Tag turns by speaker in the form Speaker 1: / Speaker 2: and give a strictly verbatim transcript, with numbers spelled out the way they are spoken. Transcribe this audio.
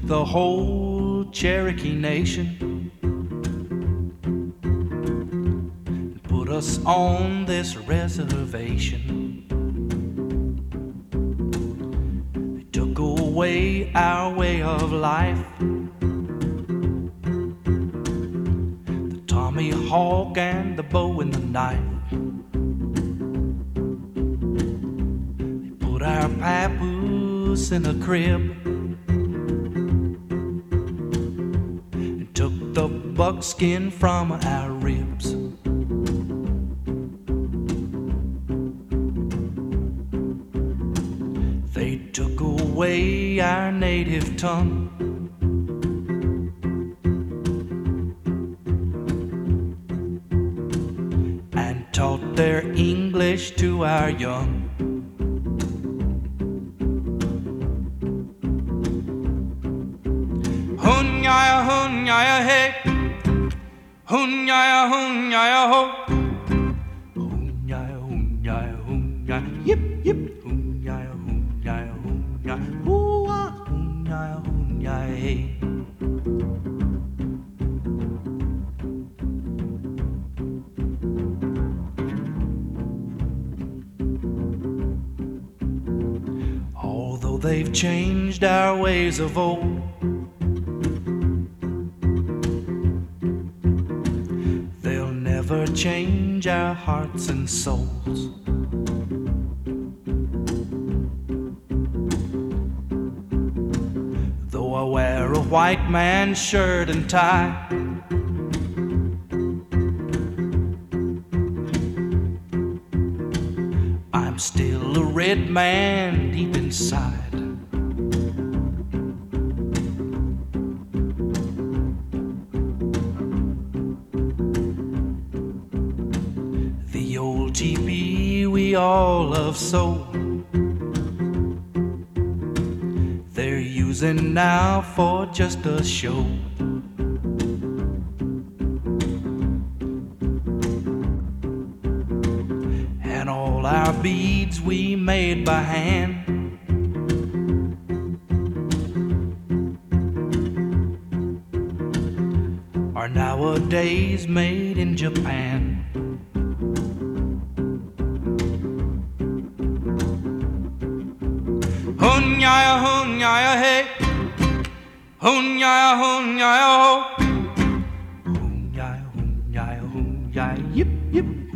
Speaker 1: the whole Cherokee Nation and put us on this reservation. They took away our way of life, the tomahawk and the bow and the knife. They put our papoose in a crib, took the buckskin from our ribs. They took away our native tongue, and taught their English to our young. Hunyaya, hunyaya, hey. Hunyaya, hunyaya, ho. Hunyaya, hunyaya, hunyaya, yip, yip. Hunyaya, hunyaya, hunyaya, hoo-ah. Hunyaya, hunyaya, hey. Although they've changed our ways of old, never change our hearts and souls. Though I wear a white man's shirt and tie, I'm still a red man deep inside. The old teepee we all love so, they're using now for just a show. And all our beads we made by hand are nowadays made in Japan. Hunyaya, hunyaya, hey. Hunyaya, hunyaya, ho. Hunyaya, hunyaya, hunyaya, yip, yip.